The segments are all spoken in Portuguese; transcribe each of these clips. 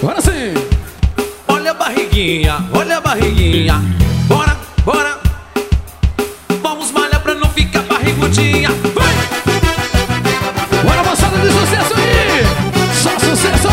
Agora sim. Olha a barriguinha, olha a barriguinha. Bora, bora. Vamos malhar pra não ficar barrigudinha. Vai! Bora, moçada de sucesso aí. Só sucesso.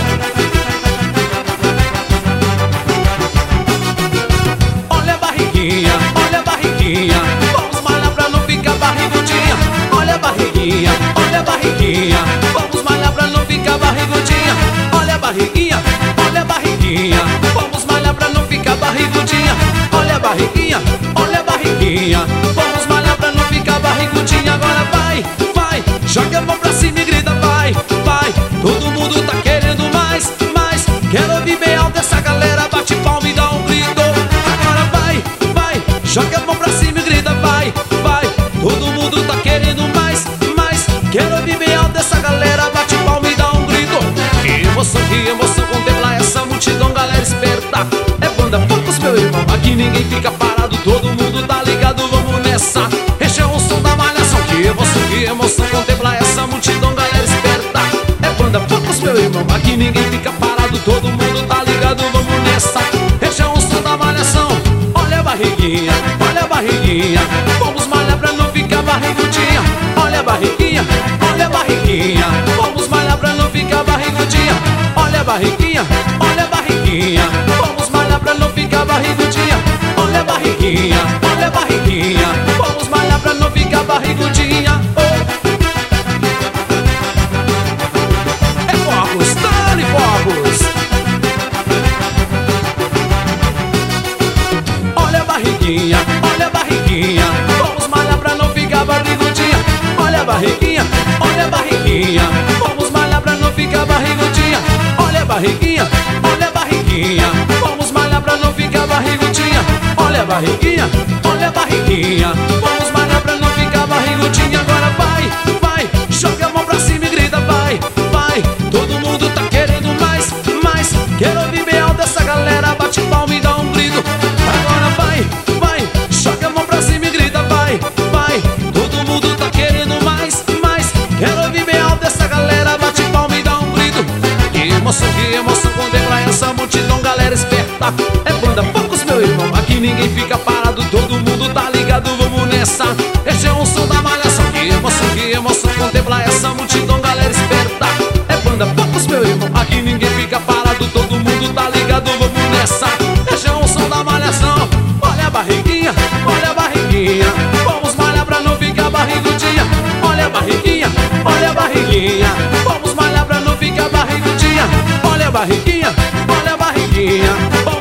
Olha a barriguinha, olha a barriguinha. Vamos malhar pra não ficar barrigudinha. Olha a barriguinha, olha a barriguinha. Vamos malhar pra não ficar barrigudinha. Olha a barriguinha, olha a barriguinha. Vamos malhar pra não ficar barrigudinha. Olha a barriguinha, olha a barriguinha. Vamos malhar pra não ficar barrigudinha. Agora vai, vai, joga a mão pra cima e grita, vai, vai. Todo mundo tá querendo mais, mais. Quero ouvir bem alto essa galera, bate palma e dá um grito. Agora vai, vai, joga a mão pra cima e grita, vai, vai. Todo mundo tá querendo mais, mais. Quero ouvir bem alto essa galera, bate palma e dá um grito. Que emoção contemplar essa multidão, galera esperta. É banda Focus, meu irmão, aqui ninguém fica parado, todo mundo tá ligado, vamos nessa. Este é o som da malhação. Que emoção contemplar essa multidão, galera esperta. É banda Focus, meu irmão, aqui ninguém fica parado, todo mundo tá ligado, vamos nessa. Este é o som da malhação. Olha a barriguinha, olha a barriguinha. Vamos malhar pra não ficar barrigudinha. Olha a barriguinha, olha a barriguinha. Vamos malhar pra não ficar barrigudinha. Olha a barriguinha, olha a barriguinha. Vamos malhar pra não ficar barrigudinha. Olha a barriguinha, olha a barriguinha. Vamos malhar pra não ficar barrigudinha. É Focus, dale Focus. Olha a barriguinha, olha a barriguinha. Vamos malhar pra não ficar barrigudinha. Olha a barriguinha, olha a barriguinha. Vamos malhar pra não ficar barrigudinha. Olha a barriguinha, olha a barriguinha. Vamos malhar pra não ficar barrigudinha. Olha a barriguinha, olha a barriguinha. Vamos malhar pra não ficar barrigudinha. Agora vai, vai, joga a mão pra cima e grita, vai, vai. Todo mundo tá querendo mais, mais. Quero ouvir bem alto essa galera, bate palma e dá um grito. Agora vai, vai, joga a mão pra cima e grita, vai, vai. Todo mundo tá querendo mais, mais. Quero ouvir bem alto essa galera, bate palma e dá um grito. Que emoção contemplar essa multidão, galera esperta. É banda Focus, meu irmão, aqui ninguém fica parado, todo mundo tá ligado, vamos nessa. Este é um som da malhação. Que emoção contemplar essa multidão, galera esperta. É banda Focus, meu irmão, aqui ninguém fica parado, todo mundo tá ligado, vamos nessa. Este é um som da malhação. Olha a barriguinha, olha a barriguinha. Vamos malhar pra não ficar barrigudinha. Olha a barriguinha, olha a barriguinha. Vamos malhar pra não ficar barrigudinha. Olha a barriguinha, olha a barriguinha.